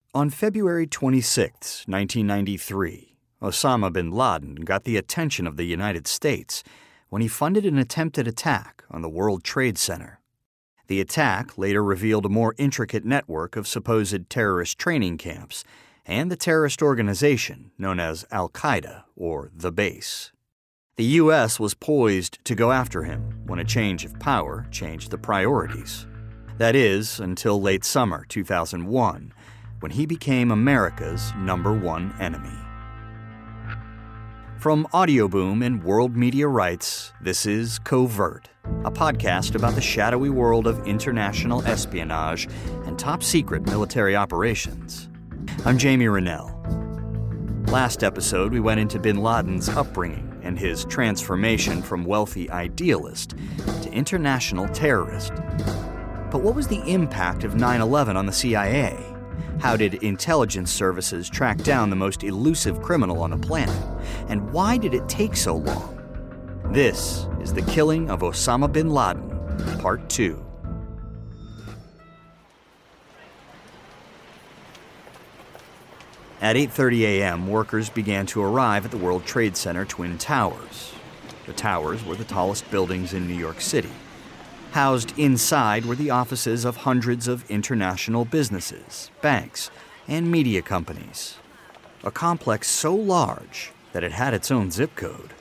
On February 26, 1993, Osama bin Laden got the attention of the United States when he funded an attempted attack on the World Trade Center. The attack later revealed a more intricate network of supposed terrorist training camps and the terrorist organization known as Al-Qaeda, or the Base. The U.S. was poised to go after him when a change of power changed the priorities. That is, until late summer 2001, when he became America's #1 enemy. From Audioboom and World Media Rights, this is Covert, a podcast about the shadowy world of international espionage and top-secret military operations. I'm Jamie Rennell. Last episode, we went into bin Laden's upbringing and his transformation from wealthy idealist to international terrorist. But what was the impact of 9/11 on the CIA? How did intelligence services track down the most elusive criminal on the planet? And why did it take so long? This is The Killing of Osama bin Laden, Part 2. At 8:30 a.m., workers began to arrive at the World Trade Center Twin Towers. The towers were the tallest buildings in New York City. Housed inside were the offices of hundreds of international businesses, banks, and media companies. A complex so large that it had its own zip code.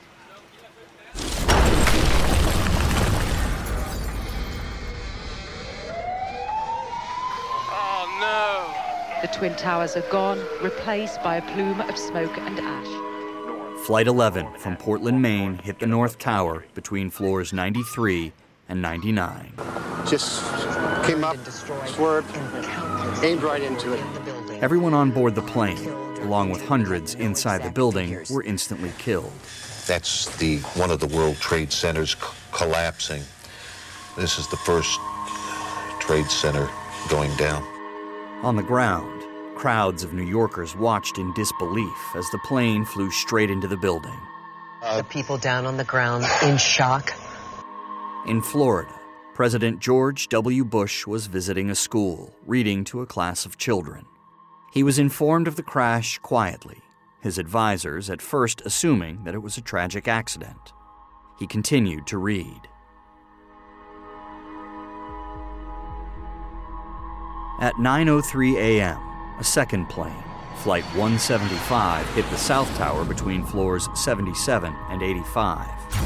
Oh no! The Twin Towers are gone, replaced by a plume of smoke and ash. Flight 11 from Portland, Maine hit the North Tower between floors 93 and 99. Just came up, swerved, aimed right into it. Everyone on board the plane, along with hundreds inside the building, were instantly killed. That's one of the World Trade Centers collapsing. This is the first trade center going down. On the ground, crowds of New Yorkers watched in disbelief as the plane flew straight into the building. The people down on the ground in shock. In Florida, President George W. Bush was visiting a school, reading to a class of children. He was informed of the crash quietly, his advisors at first assuming that it was a tragic accident. He continued to read. At 9:03 a.m., a second plane, Flight 175, hit the South Tower between floors 77 and 85.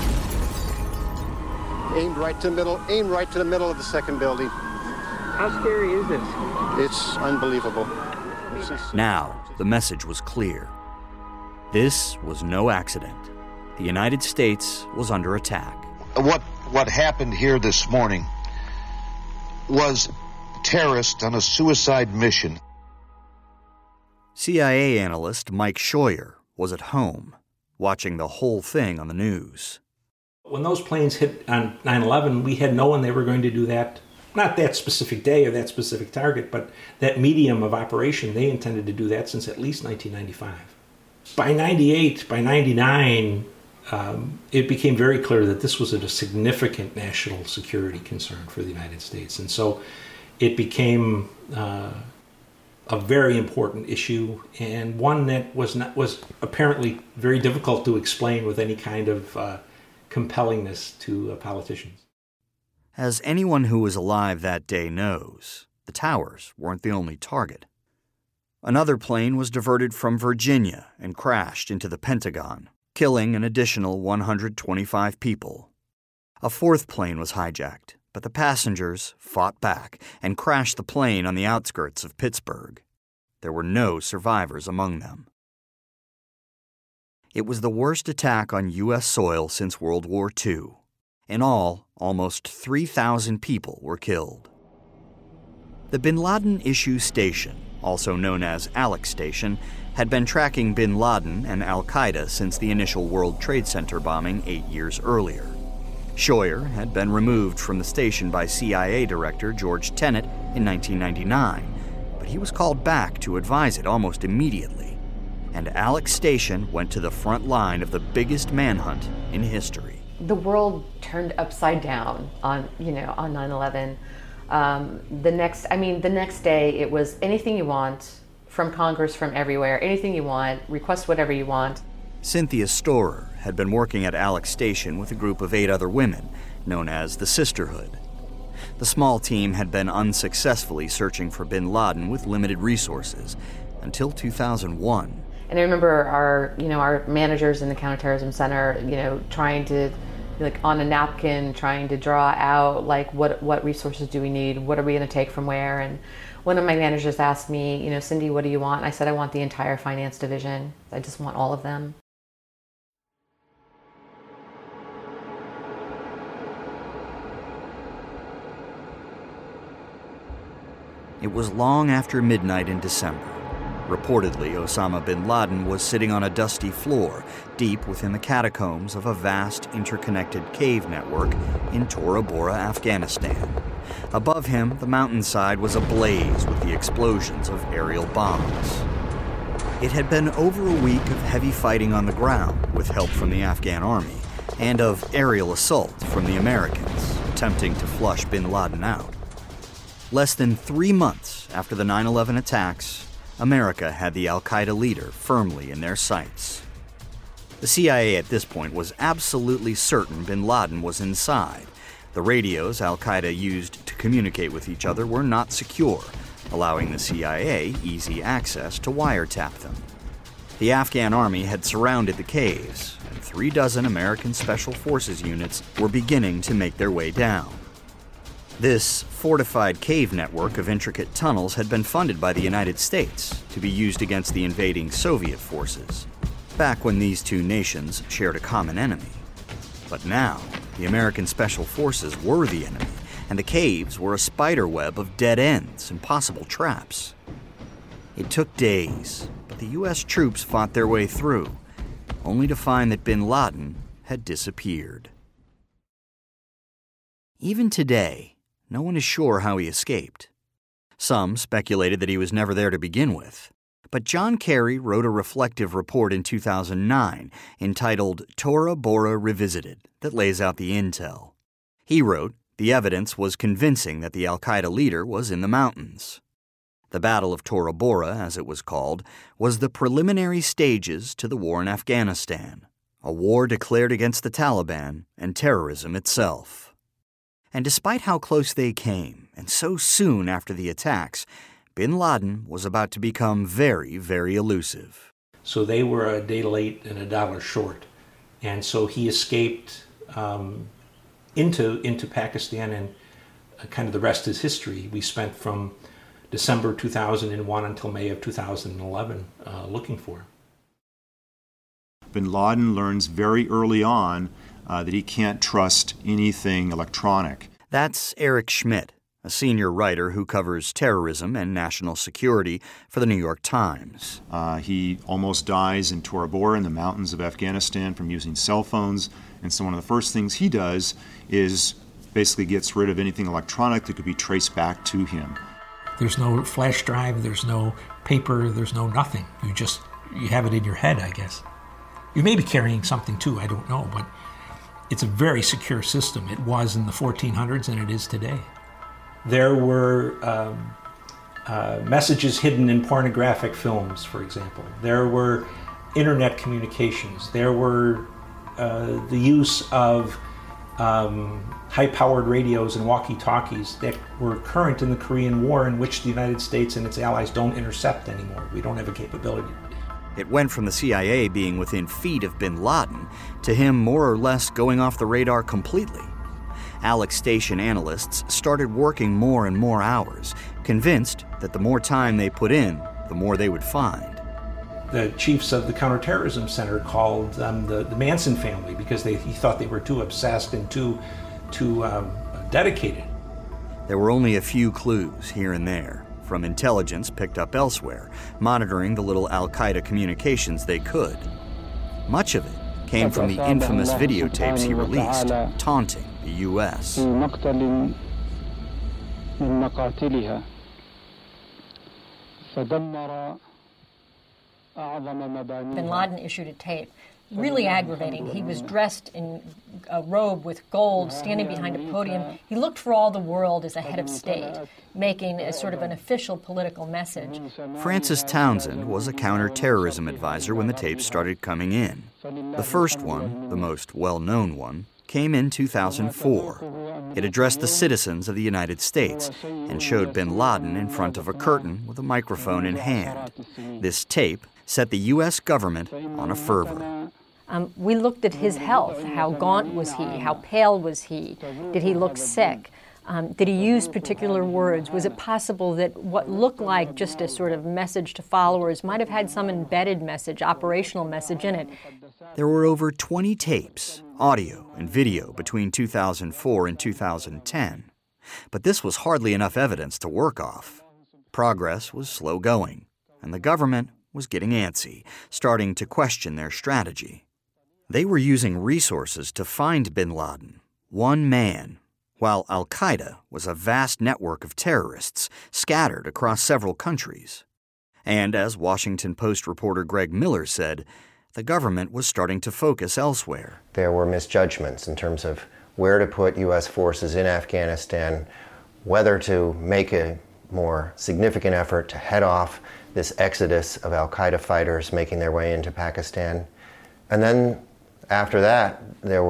Aimed right to the middle of the second building. How scary is this? It's unbelievable. Now, the message was clear. This was no accident. The United States was under attack. What happened here this morning was terrorists on a suicide mission. CIA analyst Mike Scheuer was at home, watching the whole thing on the news. When those planes hit on 9/11, we had known they were going to do that, not that specific day or that specific target, but that medium of operation. They intended to do that since at least 1995. By 98, by 99, it became very clear that this was a significant national security concern for the United States. And so it became a very important issue, and one that was apparently very difficult to explain with any kind of compellingness to politicians. As anyone who was alive that day knows, the towers weren't the only target. Another plane was diverted from Virginia and crashed into the Pentagon, killing an additional 125 people. A fourth plane was hijacked, but the passengers fought back and crashed the plane on the outskirts of Pittsburgh. There were no survivors among them. It was the worst attack on U.S. soil since World War II. In all, almost 3,000 people were killed. The Bin Laden Issue Station, also known as Alex Station, had been tracking bin Laden and Al-Qaeda since the initial World Trade Center bombing 8 years earlier. Scheuer had been removed from the station by CIA Director George Tenet in 1999, but he was called back to advise it almost immediately. And Alex Station went to the front line of the biggest manhunt in history. The world turned upside down on 9/11. The next day it was anything you want from Congress, from everywhere. Anything you want, request whatever you want. Cynthia Storer had been working at Alex Station with a group of 8 other women, known as the Sisterhood. The small team had been unsuccessfully searching for bin Laden with limited resources until 2001. And I remember our managers in the Counterterrorism Center, trying to, on a napkin, trying to draw out, what resources do we need? What are we going to take from where? And one of my managers asked me, Cindy, what do you want? And I said, I want the entire finance division. I just want all of them. It was long after midnight in December. Reportedly, Osama bin Laden was sitting on a dusty floor, deep within the catacombs of a vast interconnected cave network in Tora Bora, Afghanistan. Above him, the mountainside was ablaze with the explosions of aerial bombs. It had been over a week of heavy fighting on the ground with help from the Afghan army, and of aerial assault from the Americans, attempting to flush bin Laden out. Less than 3 months after the 9/11 attacks, America had the al-Qaeda leader firmly in their sights. The CIA at this point was absolutely certain bin Laden was inside. The radios al-Qaeda used to communicate with each other were not secure, allowing the CIA easy access to wiretap them. The Afghan army had surrounded the caves, and 36 American Special Forces units were beginning to make their way down. This fortified cave network of intricate tunnels had been funded by the United States to be used against the invading Soviet forces, back when these two nations shared a common enemy. But now, the American Special Forces were the enemy, and the caves were a spider web of dead ends and possible traps. It took days, but the U.S. troops fought their way through, only to find that bin Laden had disappeared. Even today, no one is sure how he escaped. Some speculated that he was never there to begin with, but John Kerry wrote a reflective report in 2009 entitled Tora Bora Revisited that lays out the intel. He wrote, the evidence was convincing that the al-Qaeda leader was in the mountains. The Battle of Tora Bora, as it was called, was the preliminary stages to the war in Afghanistan, a war declared against the Taliban and terrorism itself. And despite how close they came, and so soon after the attacks, bin Laden was about to become very, very elusive. So they were a day late and $1 short. And so he escaped into Pakistan, and kind of the rest is history. We spent from December 2001 until May of 2011 looking for him. Bin Laden learns very early on that he can't trust anything electronic. That's Eric Schmidt, a senior writer who covers terrorism and national security for the New York Times. He almost dies in Tora Bora in the mountains of Afghanistan from using cell phones. And so one of the first things he does is basically gets rid of anything electronic that could be traced back to him. There's no flash drive, there's no paper, there's no nothing. You have it in your head, I guess. You may be carrying something too, I don't know, but it's a very secure system. It was in the 1400s and it is today. There were messages hidden in pornographic films, for example. There were internet communications. There were the use of high-powered radios and walkie-talkies that were current in the Korean War, in which the United States and its allies don't intercept anymore. We don't have a capability. It went from the CIA being within feet of bin Laden to him more or less going off the radar completely. Alex Station analysts started working more and more hours, convinced that the more time they put in, the more they would find. The chiefs of the Counterterrorism Center called the Manson family because he thought they were too obsessed and too dedicated. There were only a few clues here and there, from intelligence picked up elsewhere, monitoring the little al-Qaeda communications they could. Much of it came from the infamous videotapes he released, taunting the U.S. Bin Laden issued a tape really aggravating. He was dressed in a robe with gold, standing behind a podium. He looked for all the world as a head of state, making a sort of an official political message. Francis Townsend was a counterterrorism advisor when the tapes started coming in. The first one, the most well-known one, came in 2004. It addressed the citizens of the United States and showed bin Laden in front of a curtain with a microphone in hand. This tape set the U.S. government on a fervor. We looked at his health. How gaunt was he? How pale was he? Did he look sick? Did he use particular words? Was it possible that what looked like just a sort of message to followers might have had some embedded message, operational message in it? There were over 20 tapes, audio and video, between 2004 and 2010. But this was hardly enough evidence to work off. Progress was slow going, and the government was getting antsy, starting to question their strategy. They were using resources to find bin Laden, one man, while al-Qaeda was a vast network of terrorists scattered across several countries. And as Washington Post reporter Greg Miller said, the government was starting to focus elsewhere. There were misjudgments in terms of where to put U.S. forces in Afghanistan, whether to make a more significant effort to head off this exodus of al-Qaeda fighters making their way into Pakistan. And then after that, there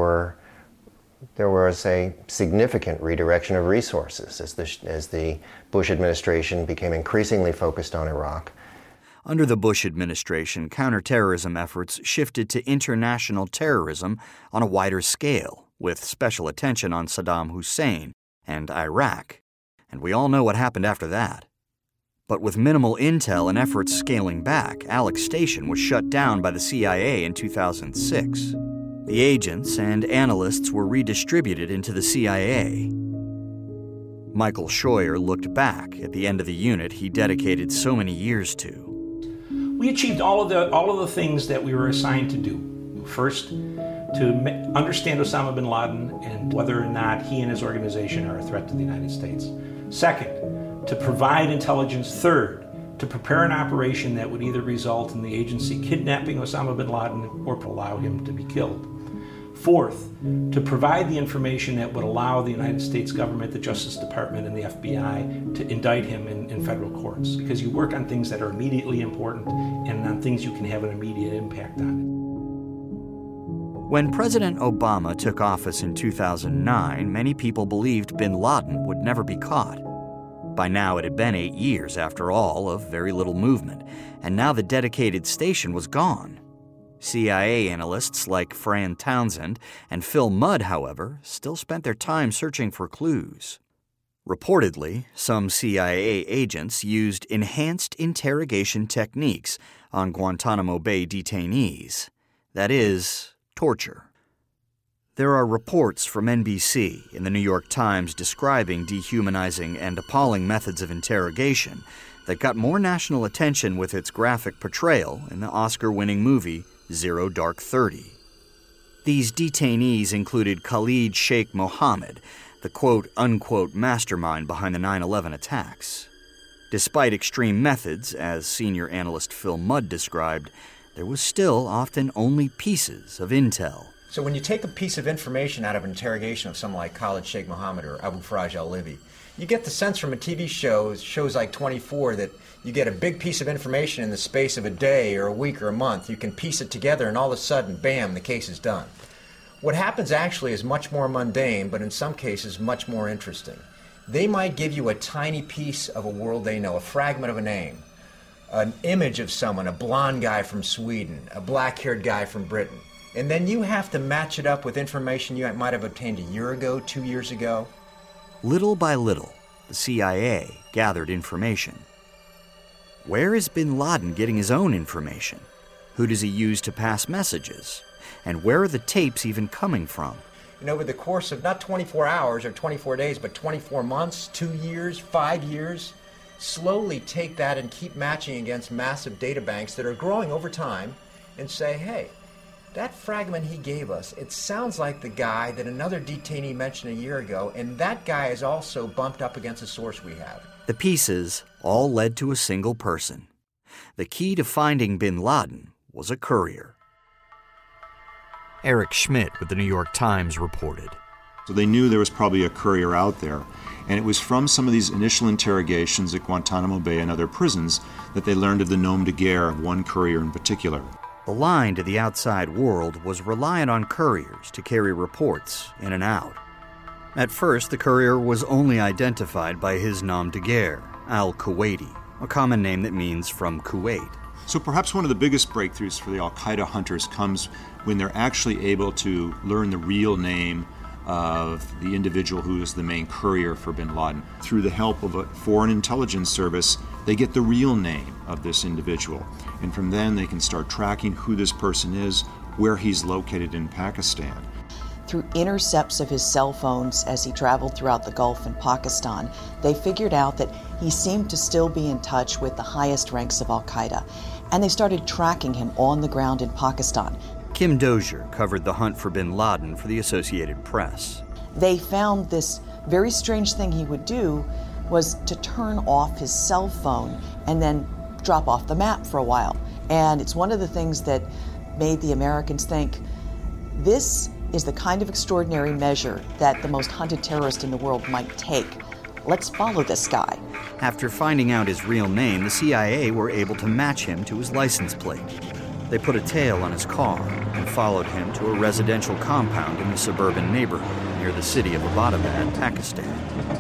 was a significant redirection of resources as the Bush administration became increasingly focused on Iraq. Under the Bush administration, counterterrorism efforts shifted to international terrorism on a wider scale, with special attention on Saddam Hussein and Iraq. And we all know what happened after that. But with minimal intel and efforts scaling back, Alex Station was shut down by the CIA in 2006. The agents and analysts were redistributed into the CIA. Michael Scheuer looked back at the end of the unit he dedicated so many years to. We achieved all of the things that we were assigned to do. First, to understand Osama bin Laden and whether or not he and his organization are a threat to the United States. Second, to provide intelligence. Third, to prepare an operation that would either result in the agency kidnapping Osama bin Laden or allow him to be killed. Fourth, to provide the information that would allow the United States government, the Justice Department, and the FBI to indict him in federal courts, because you work on things that are immediately important and on things you can have an immediate impact on. When President Obama took office in 2009, many people believed bin Laden would never be caught. By now, it had been 8 years, after all, of very little movement, and now the dedicated station was gone. CIA analysts like Fran Townsend and Phil Mudd, however, still spent their time searching for clues. Reportedly, some CIA agents used enhanced interrogation techniques on Guantanamo Bay detainees. That is, torture. There are reports from NBC and the New York Times describing dehumanizing and appalling methods of interrogation that got more national attention with its graphic portrayal in the Oscar-winning movie Zero Dark 30. These detainees included Khalid Sheikh Mohammed, the quote-unquote mastermind behind the 9/11 attacks. Despite extreme methods, as senior analyst Phil Mudd described, there was still often only pieces of intel. So when you take a piece of information out of an interrogation of someone like Khalid Sheikh Mohammed or Abu Faraj al-Libi, you get the sense from a TV show, shows like 24, that you get a big piece of information in the space of a day or a week or a month. You can piece it together and all of a sudden, bam, the case is done. What happens actually is much more mundane, but in some cases much more interesting. They might give you a tiny piece of a world they know, a fragment of a name, an image of someone, a blonde guy from Sweden, a black-haired guy from Britain. And then you have to match it up with information you might have obtained a year ago, 2 years ago. Little by little, the CIA gathered information. Where is bin Laden getting his own information? Who does he use to pass messages? And where are the tapes even coming from? And over the course of not 24 hours or 24 days, but 24 months, 2 years, 5 years, slowly take that and keep matching against massive data banks that are growing over time and say, hey, that fragment he gave us, it sounds like the guy that another detainee mentioned a year ago, and that guy is also bumped up against a source we have. The pieces all led to a single person. The key to finding bin Laden was a courier. Eric Schmidt with the New York Times reported. So they knew there was probably a courier out there. And it was from some of these initial interrogations at Guantanamo Bay and other prisons that they learned of the nom de guerre of one courier in particular. The line to the outside world was reliant on couriers to carry reports in and out. At first, the courier was only identified by his nom de guerre, al-Kuwaiti, a common name that means from Kuwait. So perhaps one of the biggest breakthroughs for the al-Qaeda hunters comes when they're actually able to learn the real name of the individual who is the main courier for bin Laden. Through the help of a foreign intelligence service, they get the real name of this individual. And from then they can start tracking who this person is, where he's located in Pakistan. Through intercepts of his cell phones as he traveled throughout the Gulf and Pakistan, they figured out that he seemed to still be in touch with the highest ranks of al-Qaeda. And they started tracking him on the ground in Pakistan. Kim Dozier covered the hunt for bin Laden for the Associated Press. They found this very strange thing he would do was to turn off his cell phone and then drop off the map for a while. And it's one of the things that made the Americans think, this is the kind of extraordinary measure that the most hunted terrorist in the world might take. Let's follow this guy. After finding out his real name, the CIA were able to match him to his license plate. They put a tail on his car and followed him to a residential compound in the suburban neighborhood near the city of Abbottabad, Pakistan.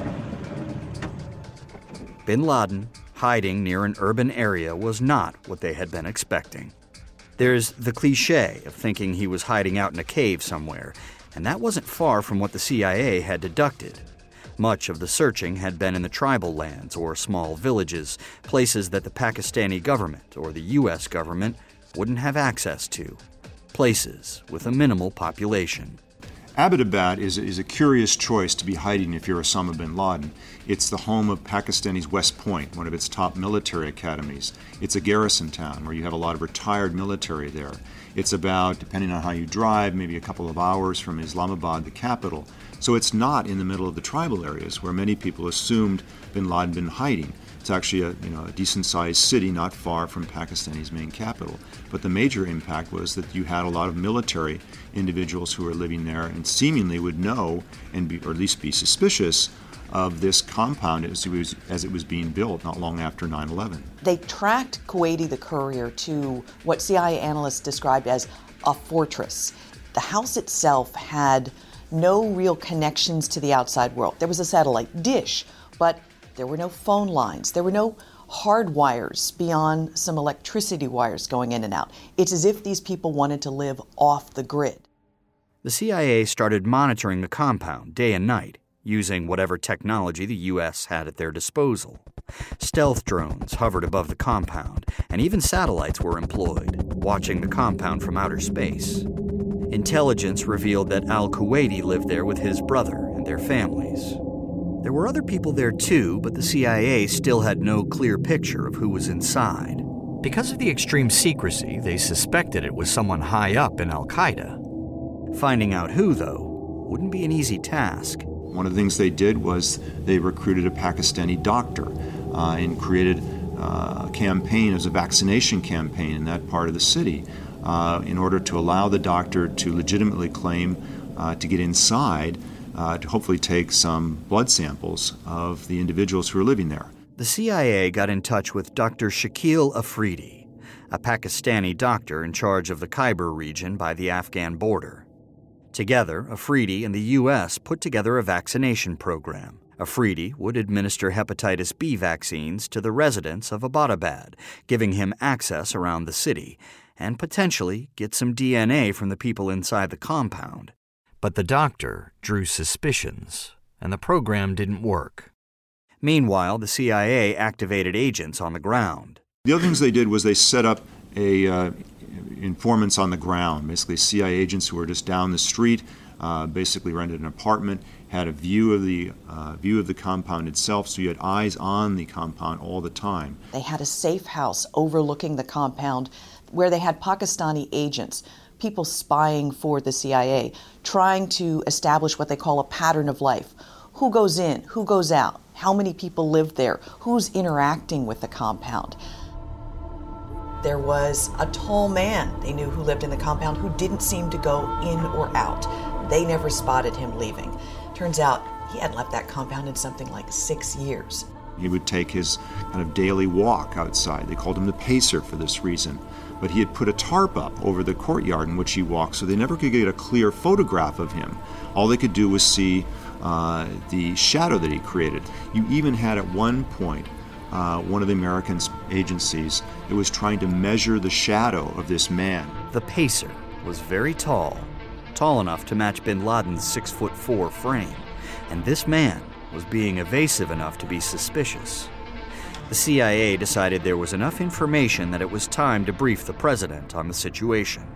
Bin Laden, hiding near an urban area, was not what they had been expecting. There's the cliché of thinking he was hiding out in a cave somewhere, and that wasn't far from what the CIA had deducted. Much of the searching had been in the tribal lands or small villages, places that the Pakistani government or the U.S. government wouldn't have access to, places with a minimal population. Abbottabad is a curious choice to be hiding if you're Osama bin Laden. It's the home of Pakistani's West Point, one of its top military academies. It's a garrison town where you have a lot of retired military there. It's about, depending on how you drive, maybe a couple of hours from Islamabad, the capital. So it's not in the middle of the tribal areas where many people assumed bin Laden been hiding. It's actually a decent-sized city not far from Pakistani's main capital. But the major impact was that you had a lot of military individuals who were living there and seemingly would know or at least be suspicious of this compound as it was being built not long after 9/11. They tracked Kuwaiti the courier to what CIA analysts described as a fortress. The house itself had no real connections to the outside world. There was a satellite dish, but there were no phone lines. There were no hard wires beyond some electricity wires going in and out. It's as if these people wanted to live off the grid. The CIA started monitoring the compound day and night, using whatever technology the U.S. had at their disposal. Stealth drones hovered above the compound, and even satellites were employed, watching the compound from outer space. Intelligence revealed that al-Kuwaiti lived there with his brother and their families. There were other people there too, but the CIA still had no clear picture of who was inside. Because of the extreme secrecy, they suspected it was someone high up in al-Qaeda. Finding out who, though, wouldn't be an easy task. One of the things they did was they recruited a Pakistani doctor and created a campaign, as a vaccination campaign in that part of the city in order to allow the doctor to legitimately claim to get inside to hopefully take some blood samples of the individuals who are living there. The CIA got in touch with Dr. Shakil Afridi, a Pakistani doctor in charge of the Khyber region by the Afghan border. Together, Afridi and the U.S. put together a vaccination program. Afridi would administer hepatitis B vaccines to the residents of Abbottabad, giving him access around the city, and potentially get some DNA from the people inside the compound. But the doctor drew suspicions, and the program didn't work. Meanwhile, the CIA activated agents on the ground. The other things they did was they set up informants on the ground, basically CIA agents who were just down the street, basically rented an apartment, had a view of the compound itself, so you had eyes on the compound all the time. They had a safe house overlooking the compound where they had Pakistani agents, people spying for the CIA, trying to establish what they call a pattern of life. Who goes in? Who goes out? How many people live there? Who's interacting with the compound? There was a tall man they knew who lived in the compound who didn't seem to go in or out. They never spotted him leaving. Turns out he hadn't left that compound in something like 6 years. He would take his kind of daily walk outside. They called him the pacer for this reason. But he had put a tarp up over the courtyard in which he walked, so they never could get a clear photograph of him. All they could do was see the shadow that he created. You even had at one point one of the American agencies that was trying to measure the shadow of this man. The pacer was very tall enough to match bin Laden's 6'4" frame, and this man was being evasive enough to be suspicious. The CIA decided there was enough information that it was time to brief the president on the situation.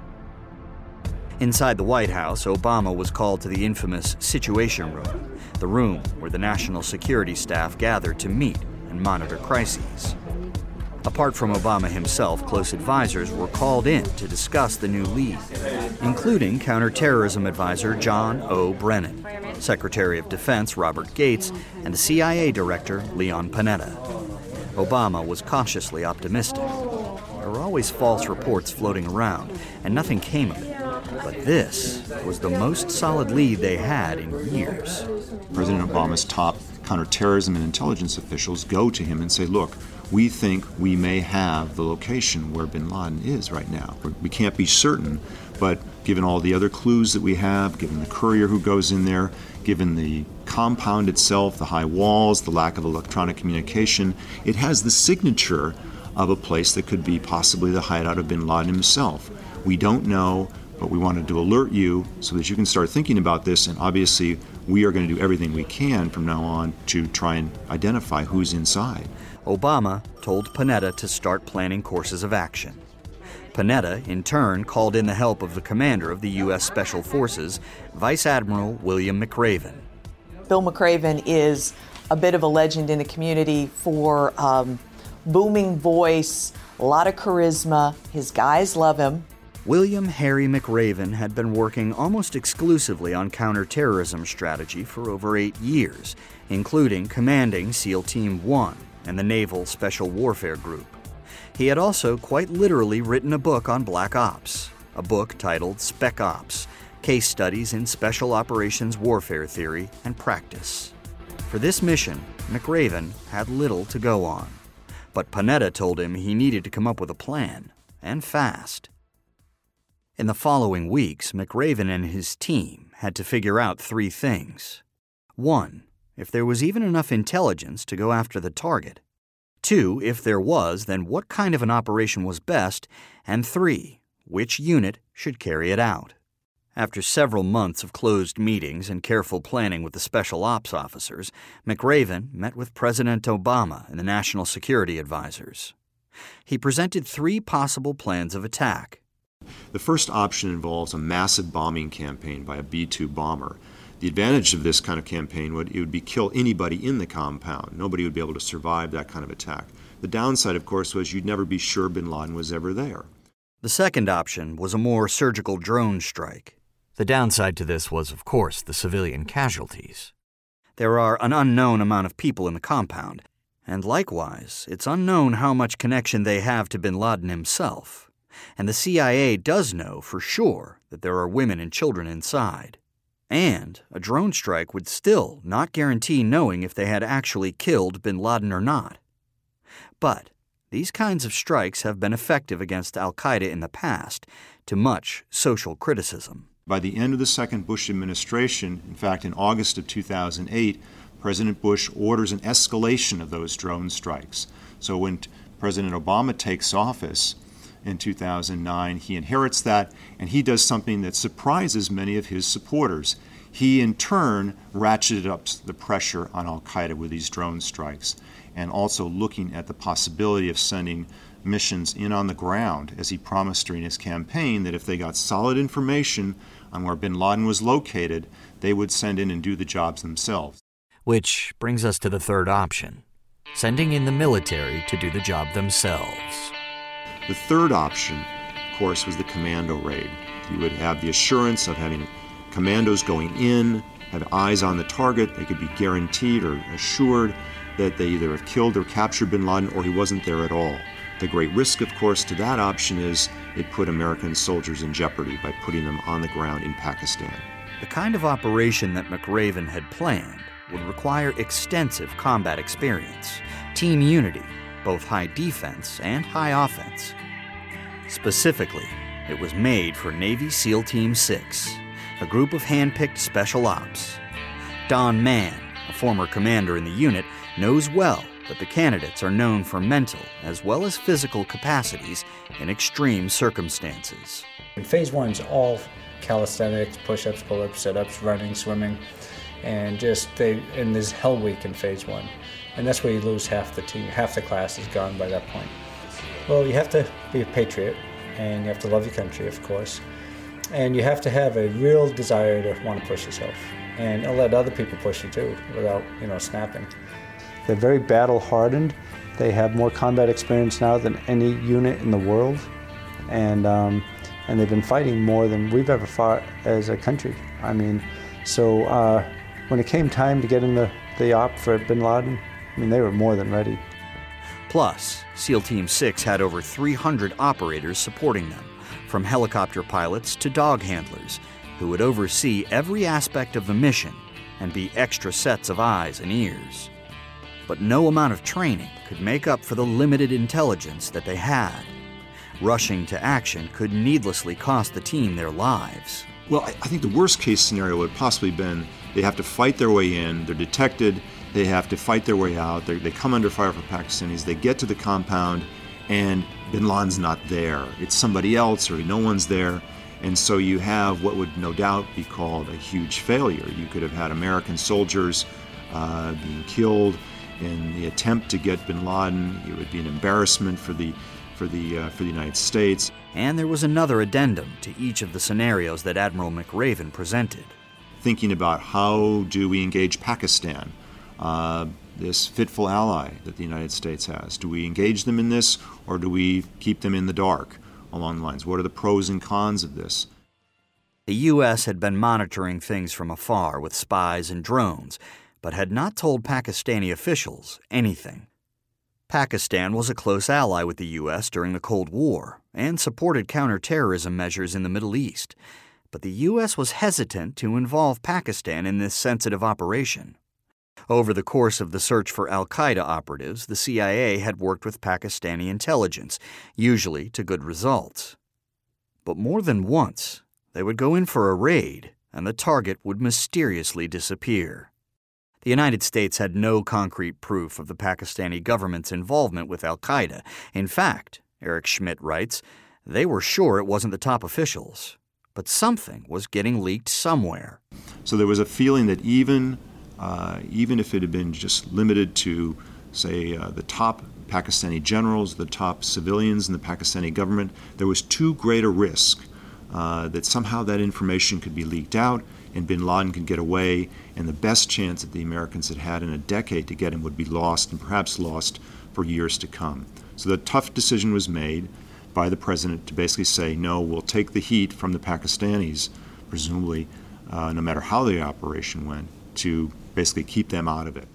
Inside the White House, Obama was called to the infamous Situation Room, the room where the national security staff gathered to meet and monitor crises. Apart from Obama himself, close advisors were called in to discuss the new lead, including counterterrorism advisor John O. Brennan, Secretary of Defense Robert Gates, and the CIA Director Leon Panetta. Obama was cautiously optimistic. There were always false reports floating around, and nothing came of it. But this was the most solid lead they had in years. President Obama's top counterterrorism and intelligence officials go to him and say, look, we think we may have the location where bin Laden is right now. We can't be certain, but given all the other clues that we have, given the courier who goes in there, given the compound itself, the high walls, the lack of electronic communication, it has the signature of a place that could be possibly the hideout of bin Laden himself. We don't know, but we wanted to alert you so that you can start thinking about this, and obviously we are going to do everything we can from now on to try and identify who's inside. Obama told Panetta to start planning courses of action. Panetta, in turn, called in the help of the commander of the U.S. Special Forces, Vice Admiral William McRaven. Bill McRaven is a bit of a legend in the community for booming voice, a lot of charisma. His guys love him. William Harry McRaven had been working almost exclusively on counterterrorism strategy for over 8 years, including commanding SEAL Team 1 and the Naval Special Warfare Group. He had also quite literally written a book on Black Ops, a book titled Spec Ops, Case Studies in Special Operations Warfare Theory and Practice. For this mission, McRaven had little to go on, but Panetta told him he needed to come up with a plan, and fast. In the following weeks, McRaven and his team had to figure out 3 things. 1, if there was even enough intelligence to go after the target. 2, if there was, then what kind of an operation was best? And 3, which unit should carry it out? After several months of closed meetings and careful planning with the special ops officers, McRaven met with President Obama and the national security advisors. He presented 3 possible plans of attack. The first option involves a massive bombing campaign by a B-2 bomber. The advantage of this kind of campaign would be kill anybody in the compound. Nobody would be able to survive that kind of attack. The downside, of course, was you'd never be sure bin Laden was ever there. The second option was a more surgical drone strike. The downside to this was, of course, the civilian casualties. There are an unknown amount of people in the compound, and likewise, it's unknown how much connection they have to bin Laden himself. And the CIA does know for sure that there are women and children inside. And a drone strike would still not guarantee knowing if they had actually killed bin Laden or not. But these kinds of strikes have been effective against al-Qaeda in the past, to much social criticism. By the end of the second Bush administration, in fact, in August of 2008, President Bush orders an escalation of those drone strikes. So when President Obama takes office in 2009, he inherits that, and he does something that surprises many of his supporters. He, in turn, ratcheted up the pressure on al-Qaeda with these drone strikes, and also looking at the possibility of sending missions in on the ground, as he promised during his campaign that if they got solid information on where bin Laden was located, they would send in and do the jobs themselves. Which brings us to the third option, sending in the military to do the job themselves. The third option, of course, was the commando raid. You would have the assurance of having commandos going in, have eyes on the target. They could be guaranteed or assured that they either have killed or captured bin Laden or he wasn't there at all. The great risk, of course, to that option is it put American soldiers in jeopardy by putting them on the ground in Pakistan. The kind of operation that McRaven had planned would require extensive combat experience, team unity, both high defense and high offense. Specifically, it was made for Navy SEAL Team 6, a group of hand-picked special ops. Don Mann, a former commander in the unit, knows well that the candidates are known for mental as well as physical capacities in extreme circumstances. In Phase 1's all calisthenics, push-ups, pull-ups, sit-ups, running, swimming, and there's Hell Week in Phase 1. And that's where you lose half the team, half the class is gone by that point. Well, you have to be a patriot, and you have to love your country, of course. And you have to have a real desire to want to push yourself. And let other people push you too, without, snapping. They're very battle-hardened. They have more combat experience now than any unit in the world. And they've been fighting more than we've ever fought as a country. So when it came time to get in the op for bin Laden, they were more than ready. Plus, SEAL Team 6 had over 300 operators supporting them, from helicopter pilots to dog handlers, who would oversee every aspect of the mission and be extra sets of eyes and ears. But no amount of training could make up for the limited intelligence that they had. Rushing to action could needlessly cost the team their lives. Well, I think the worst case scenario would possibly been they have to fight their way in, they're detected, they have to fight their way out, they come under fire from Pakistanis, they get to the compound, and bin Laden's not there. It's somebody else, or no one's there. And so you have what would no doubt be called a huge failure. You could have had American soldiers being killed in the attempt to get bin Laden. It would be an embarrassment for the United States. And there was another addendum to each of the scenarios that Admiral McRaven presented. Thinking about how do we engage Pakistan, this fitful ally that the United States has. Do we engage them in this, or do we keep them in the dark along the lines? What are the pros and cons of this? The U.S. had been monitoring things from afar with spies and drones, but had not told Pakistani officials anything. Pakistan was a close ally with the U.S. during the Cold War and supported counterterrorism measures in the Middle East, but the U.S. was hesitant to involve Pakistan in this sensitive operation. Over the course of the search for al-Qaeda operatives, the CIA had worked with Pakistani intelligence, usually to good results. But more than once, they would go in for a raid, and the target would mysteriously disappear. The United States had no concrete proof of the Pakistani government's involvement with al-Qaeda. In fact, Eric Schmidt writes, they were sure it wasn't the top officials, but something was getting leaked somewhere. So there was a feeling that even if it had been just limited to, say, the top Pakistani generals, the top civilians in the Pakistani government, there was too great a risk that somehow that information could be leaked out and bin Laden could get away, and the best chance that the Americans had in a decade to get him would be lost, and perhaps lost for years to come. So the tough decision was made by the president to basically say, no, we'll take the heat from the Pakistanis, presumably, no matter how the operation went, to basically keep them out of it.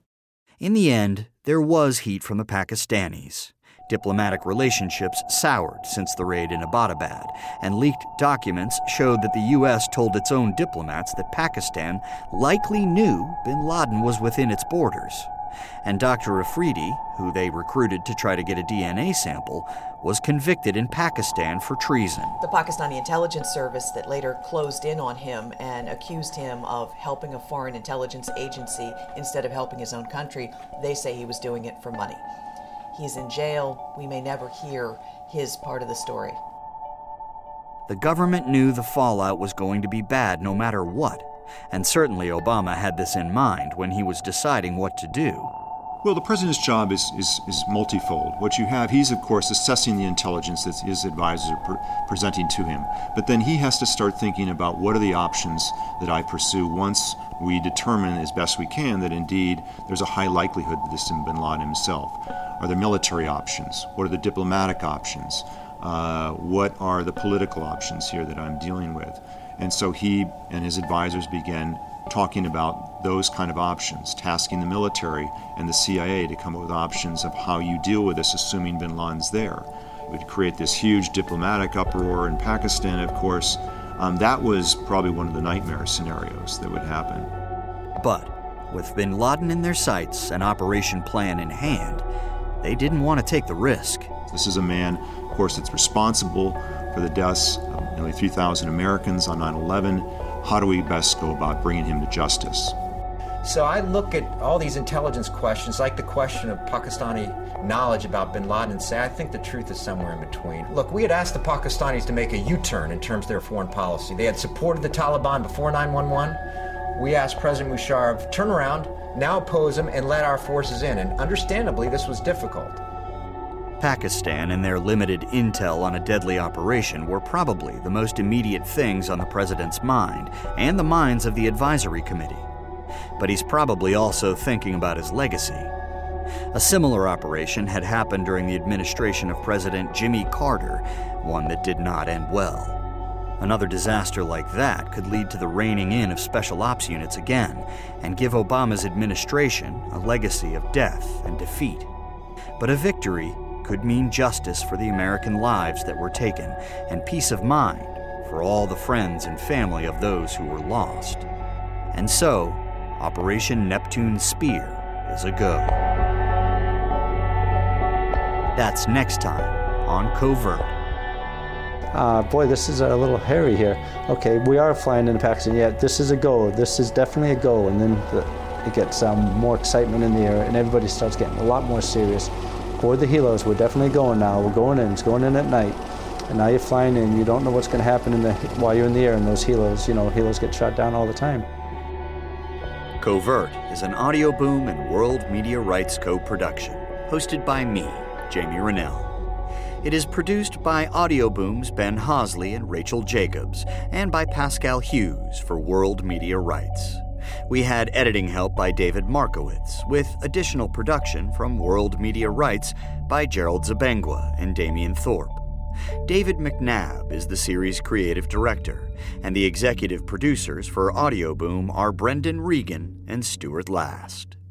In the end, there was heat from the Pakistanis. Diplomatic relationships soured since the raid in Abbottabad, and leaked documents showed that the U.S. told its own diplomats that Pakistan likely knew bin Laden was within its borders. And Dr. Afridi, who they recruited to try to get a DNA sample, was convicted in Pakistan for treason. The Pakistani intelligence service that later closed in on him and accused him of helping a foreign intelligence agency instead of helping his own country, they say he was doing it for money. He's in jail. We may never hear his part of the story. The government knew the fallout was going to be bad no matter what, and certainly Obama had this in mind when he was deciding what to do. Well, the president's job is multifold. What you have, he's of course assessing the intelligence that his advisors are presenting to him. But then he has to start thinking about what are the options that I pursue once we determine as best we can that indeed there's a high likelihood that this is bin Laden himself. Are there military options? What are the diplomatic options? What are the political options here that I'm dealing with? And so he and his advisors began talking about those kind of options, tasking the military and the CIA to come up with options of how you deal with this, assuming bin Laden's there. It would create this huge diplomatic uproar in Pakistan, of course. That was probably one of the nightmare scenarios that would happen. But with bin Laden in their sights and operation plan in hand, they didn't want to take the risk. This is a man, of course, that's responsible for the deaths of nearly 3,000 Americans on 9/11. How do we best go about bringing him to justice? So I look at all these intelligence questions, like the question of Pakistani knowledge about bin Laden, and say, I think the truth is somewhere in between. Look, we had asked the Pakistanis to make a U-turn in terms of their foreign policy. They had supported the Taliban before 9/11. We asked President Musharraf, turn around, now oppose them, and let our forces in. And understandably, this was difficult. Pakistan and their limited intel on a deadly operation were probably the most immediate things on the president's mind and the minds of the advisory committee. But he's probably also thinking about his legacy. A similar operation had happened during the administration of President Jimmy Carter, one that did not end well. Another disaster like that could lead to the reining in of special ops units again and give Obama's administration a legacy of death and defeat. But a victory could mean justice for the American lives that were taken and peace of mind for all the friends and family of those who were lost. And so, Operation Neptune Spear is a go. That's next time on Covert. Boy, this is a little hairy here. Okay, we are flying into Pakistan. Yeah, this is a go. This is definitely a go. And then it gets more excitement in the air, and everybody starts getting a lot more serious. For the helos, we're definitely going now. We're going in. It's going in at night. And now you're flying in. You don't know what's going to happen while you're in the air. And those helos, helos get shot down all the time. Covert is an Audio Boom and World Media Rights co-production, hosted by me, Jamie Rennell. It is produced by Audio Boom's Ben Hosley and Rachel Jacobs, and by Pascal Hughes for World Media Rights. We had editing help by David Markowitz, with additional production from World Media Rights by Gerald Zabengwa and Damian Thorpe. David McNabb is the series creative director, and the executive producers for Audio Boom are Brendan Regan and Stuart Last.